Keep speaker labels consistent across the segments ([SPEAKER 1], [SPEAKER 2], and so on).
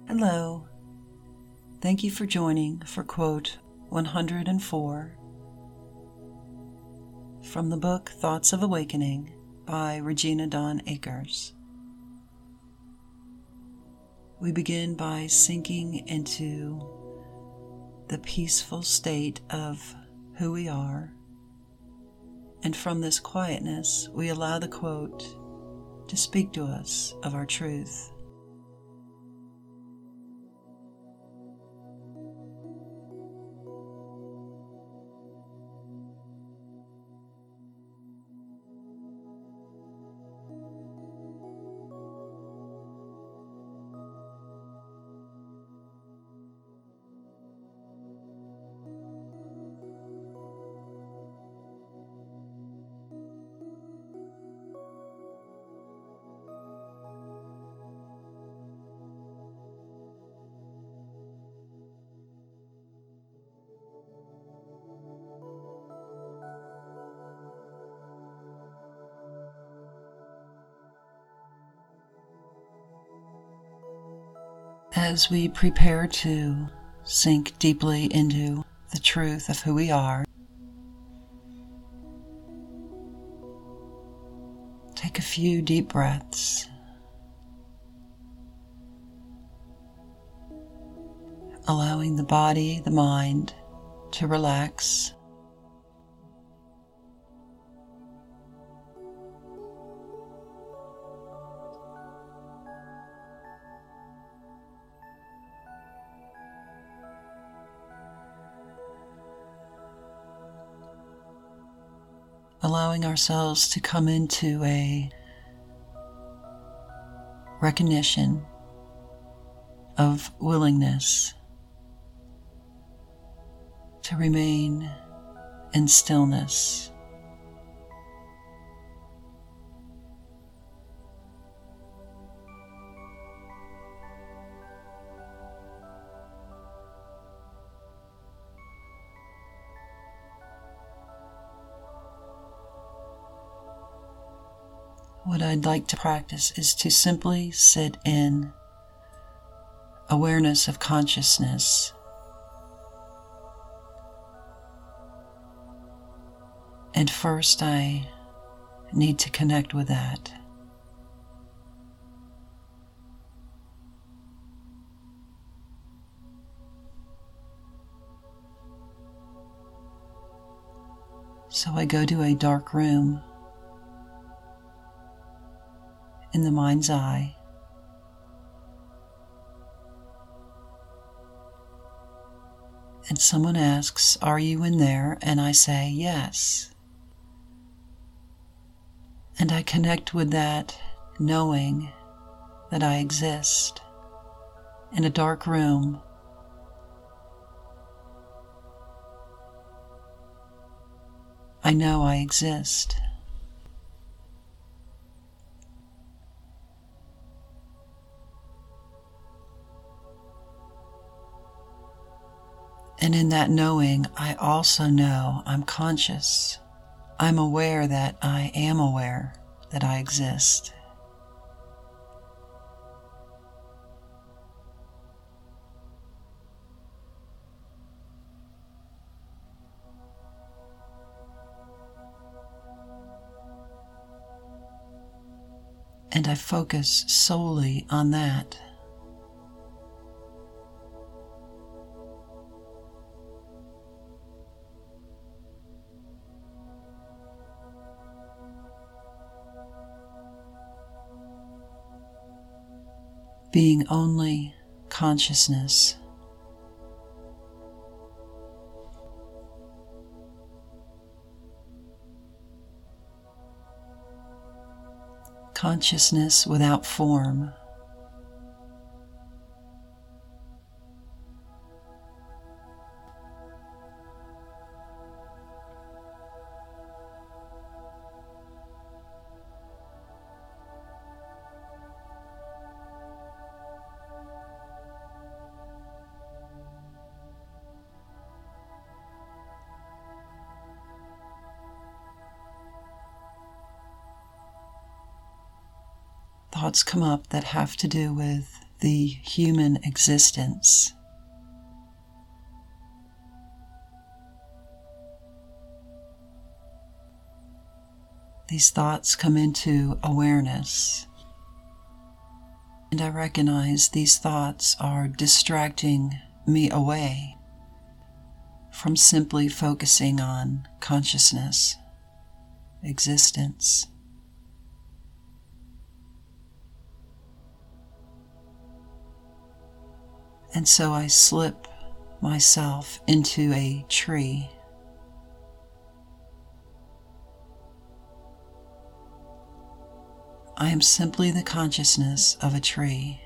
[SPEAKER 1] Hello. Thank you for joining for quote 104 from the book Thoughts of Awakening by Regina Dawn Akers. We begin by sinking into the peaceful state of who we are, and from this quietness we allow the quote to speak to us of our truth. As we prepare to sink deeply into the truth of who we are, take a few deep breaths, allowing the body, the mind to relax. Allowing ourselves to come into a recognition of willingness to remain in stillness. What I'd like to practice is to simply sit in awareness of consciousness. And first, I need to connect with that. So I go to a dark room in the mind's eye, and someone asks, "Are you in there?" And I say, "Yes." And I connect with that knowing that I exist in a dark room. I know I exist. And in that knowing, I also know I'm conscious. I'm aware that I am aware that I exist. And I focus solely on that. Being only consciousness. Consciousness without form. Thoughts come up that have to do with the human existence. These thoughts come into awareness, and I recognize these thoughts are distracting me away from simply focusing on consciousness, existence. And so I slip myself into a tree. I am simply the consciousness of a tree.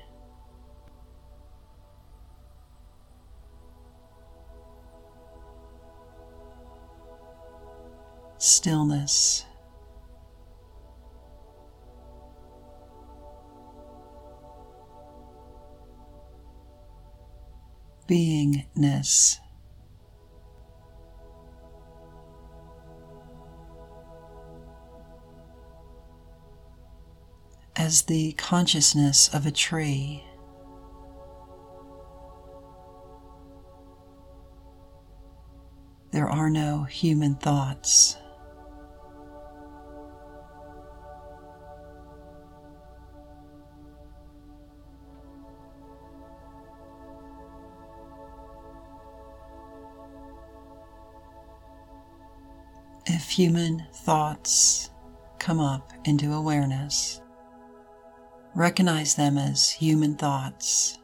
[SPEAKER 1] Stillness. Beingness. As the consciousness of a tree, there are no human thoughts. If human thoughts come up into awareness, recognize them as human thoughts.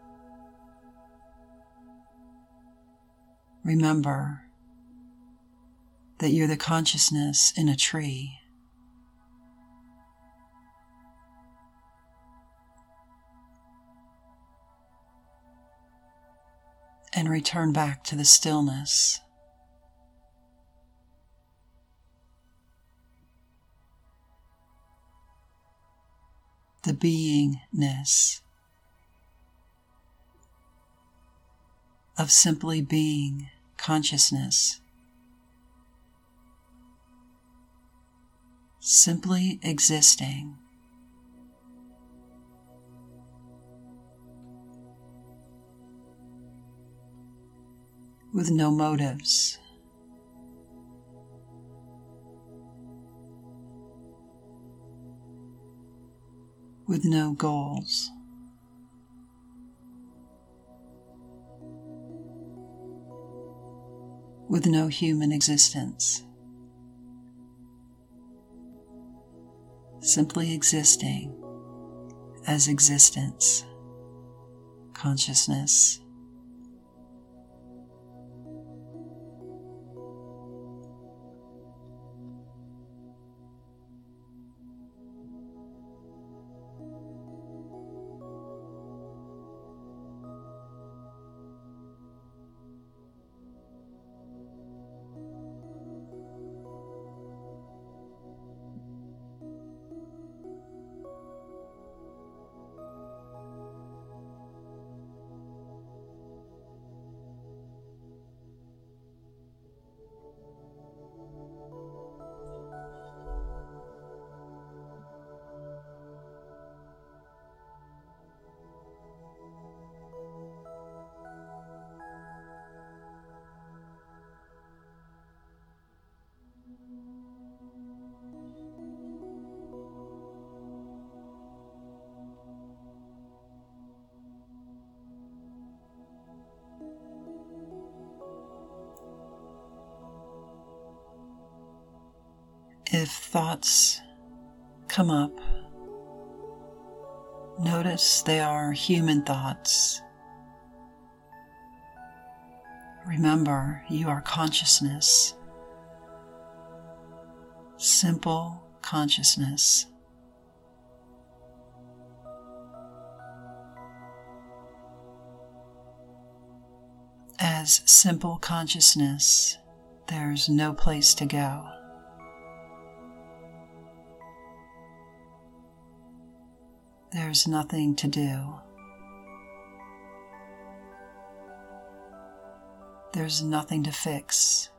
[SPEAKER 1] Remember that you're the consciousness in a tree. And return back to the stillness. The beingness of simply being consciousness, simply existing. With no motives. With no goals. With no human existence. Simply existing as existence, consciousness. If thoughts come up, notice they are human thoughts. Remember, you are consciousness, simple consciousness. As simple consciousness, there's no place to go. There's nothing to do. There's nothing to fix.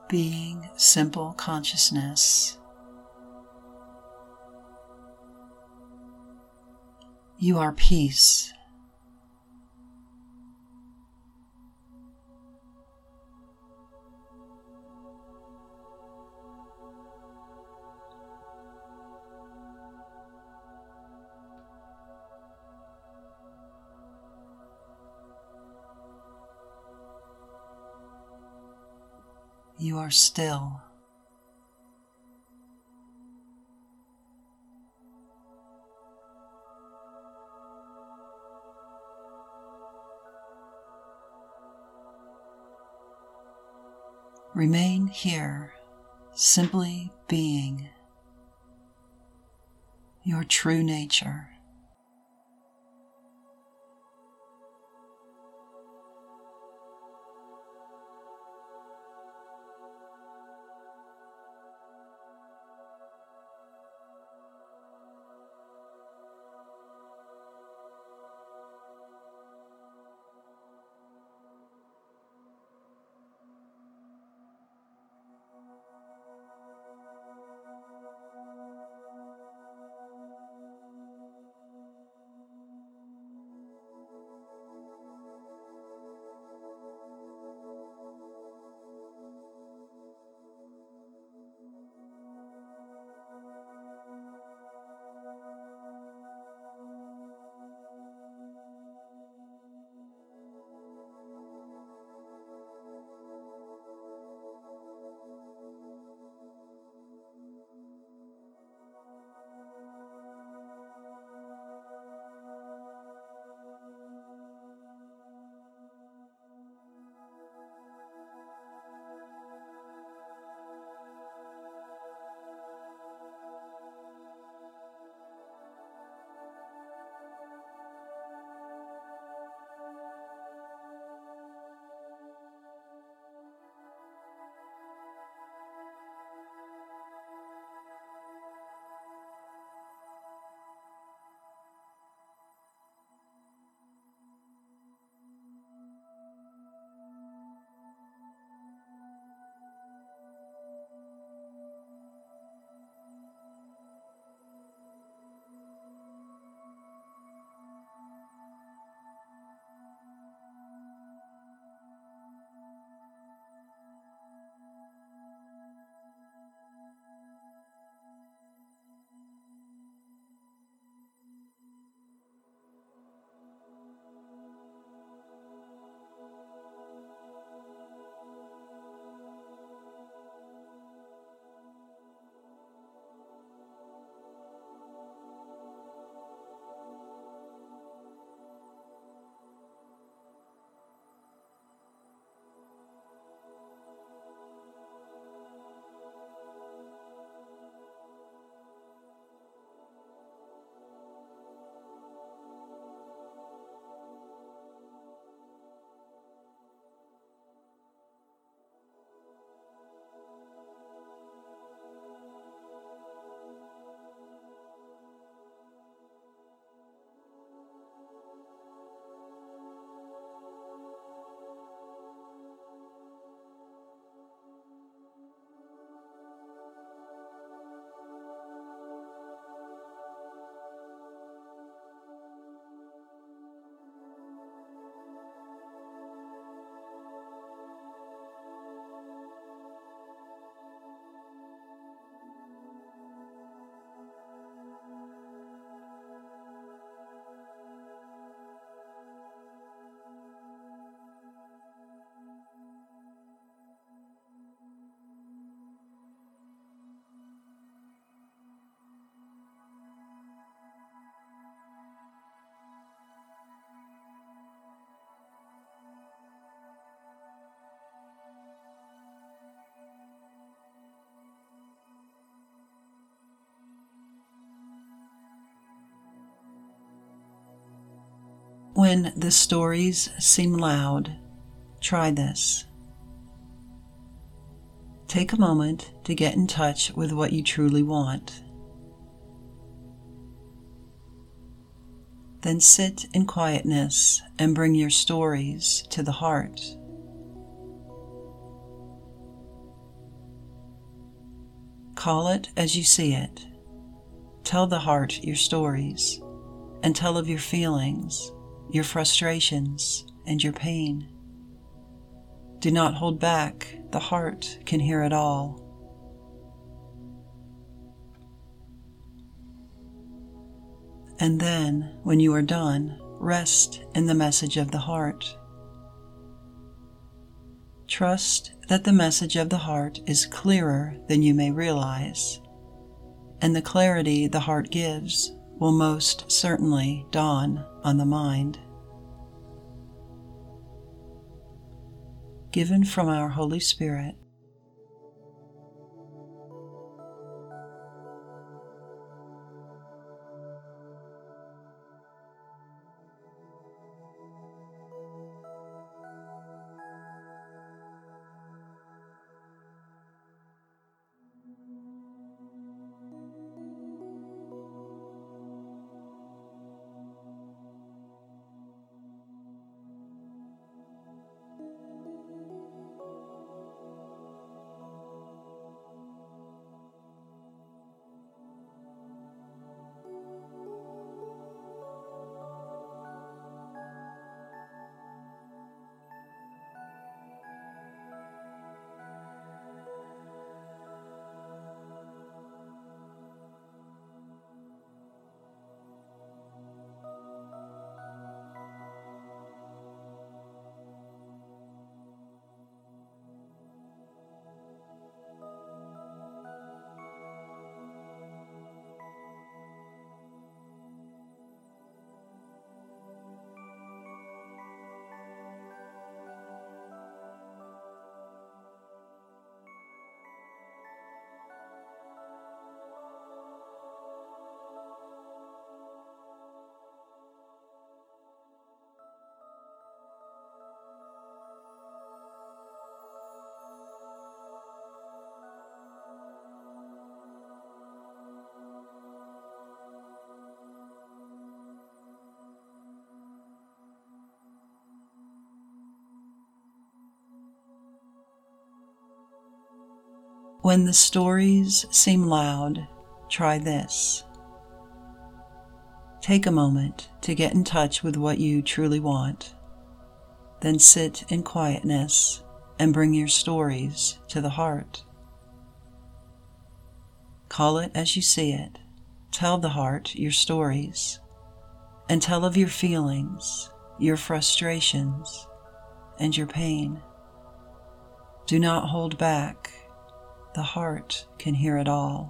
[SPEAKER 1] being simple consciousness. You are peace. You are still. Remain here, simply being your true nature. When the stories seem loud, try this. Take a moment to get in touch with what you truly want. Then sit in quietness and bring your stories to the heart. Call it as you see it. Tell the heart your stories, and tell of your feelings, your frustrations, and your pain. Do not hold back, the heart can hear it all. And then, when you are done, rest in the message of the heart. Trust that the message of the heart is clearer than you may realize, and the clarity the heart gives will most certainly dawn on the mind. Given from our Holy Spirit. When the stories seem loud, try this. Take a moment to get in touch with what you truly want. Then sit in quietness and bring your stories to the heart. Call it as you see it. Tell the heart your stories, and tell of your feelings, your frustrations, and your pain. Do not hold back. The heart can hear it all.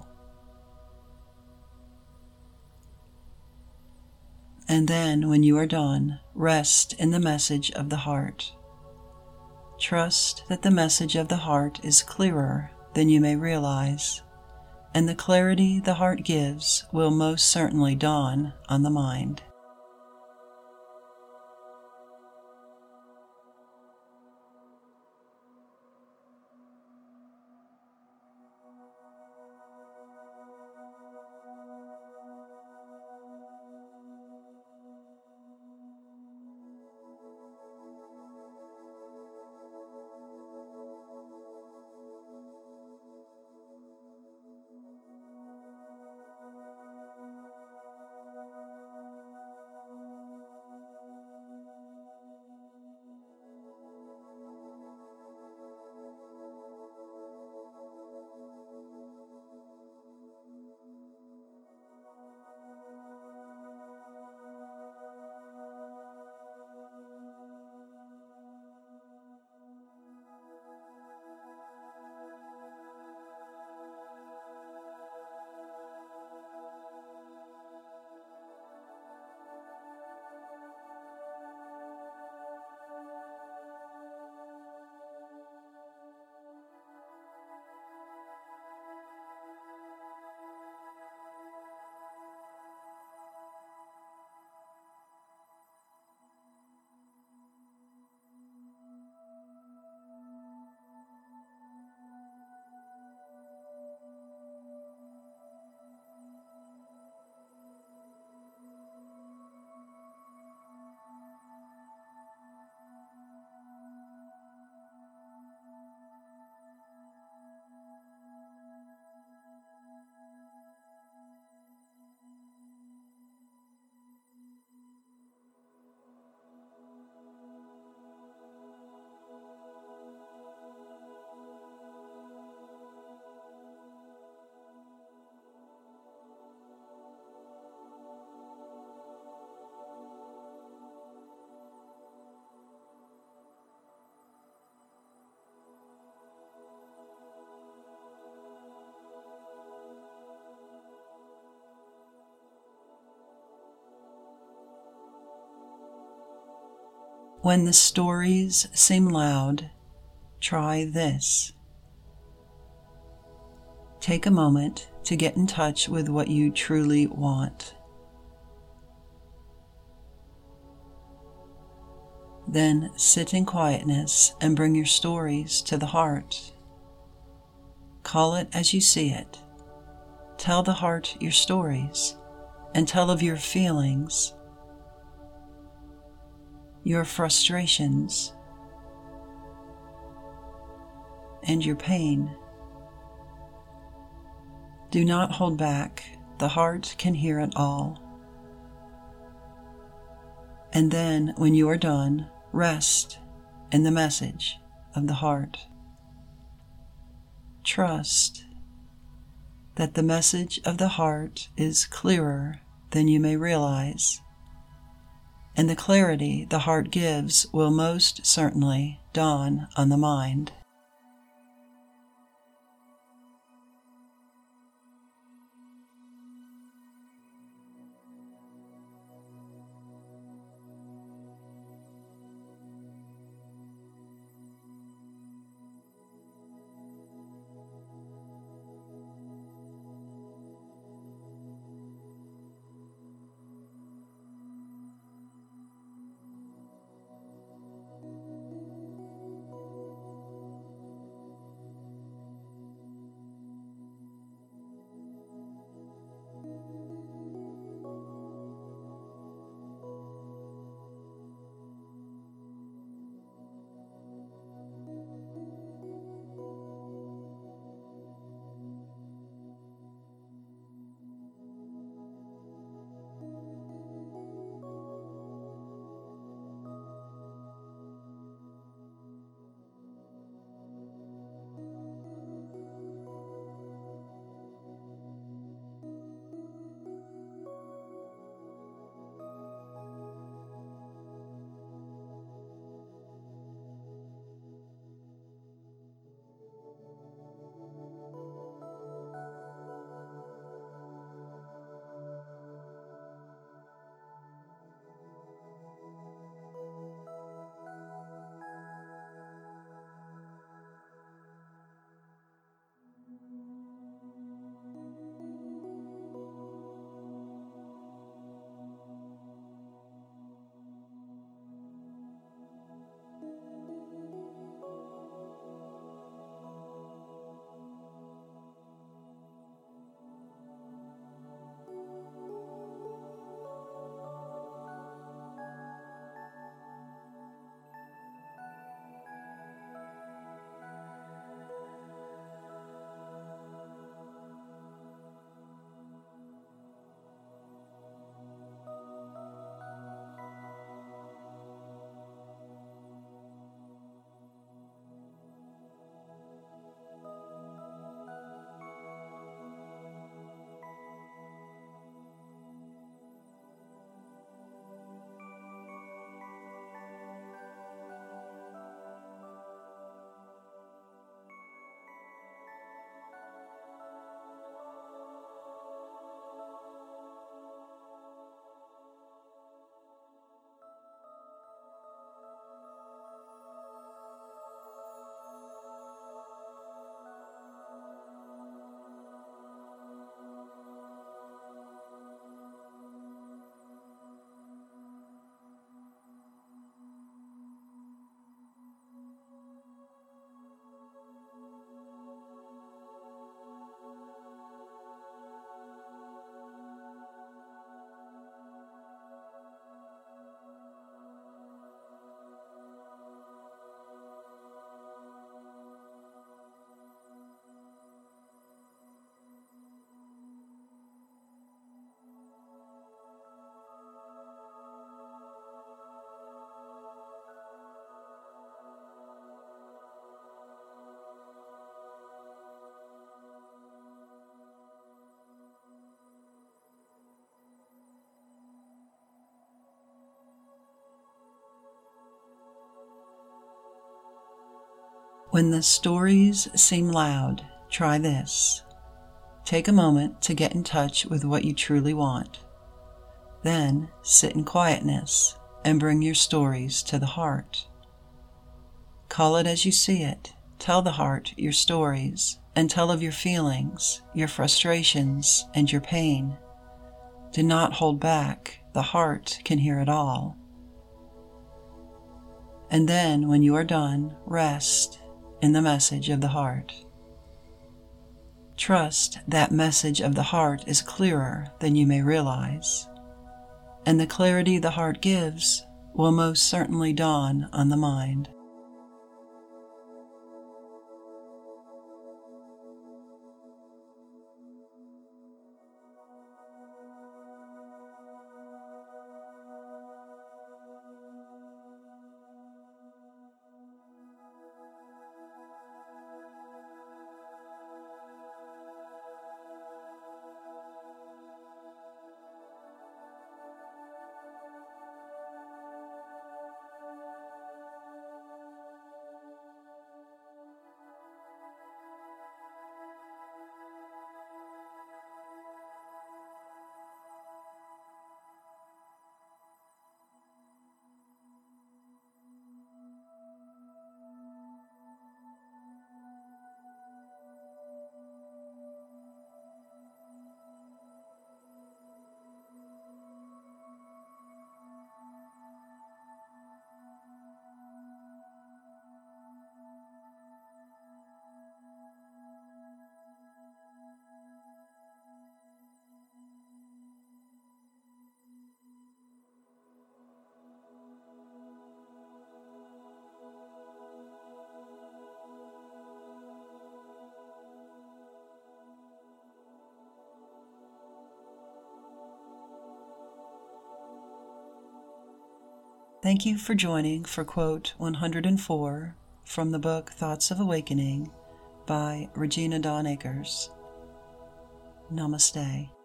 [SPEAKER 1] And then, when you are done, rest in the message of the heart. Trust that the message of the heart is clearer than you may realize, and the clarity the heart gives will most certainly dawn on the mind. When the stories seem loud, try this. Take a moment to get in touch with what you truly want. Then sit in quietness and bring your stories to the heart. Call it as you see it. Tell the heart your stories and tell of your feelings, your frustrations, and your pain. Do not hold back. The heart can hear it all. And then, when you are done, rest in the message of the heart. Trust that the message of the heart is clearer than you may realize, and the clarity the heart gives will most certainly dawn on the mind. When the stories seem loud, try this. Take a moment to get in touch with what you truly want. Then sit in quietness and bring your stories to the heart. Call it as you see it. Tell the heart your stories, and tell of your feelings, your frustrations, and your pain. Do not hold back. The heart can hear it all. And then, when you are done, rest in the message of the heart. Trust that message of the heart is clearer than you may realize, and the clarity the heart gives will most certainly dawn on the mind. Thank you for joining for quote 104 from the book Thoughts of Awakening by Regina Dawn Akers. Namaste.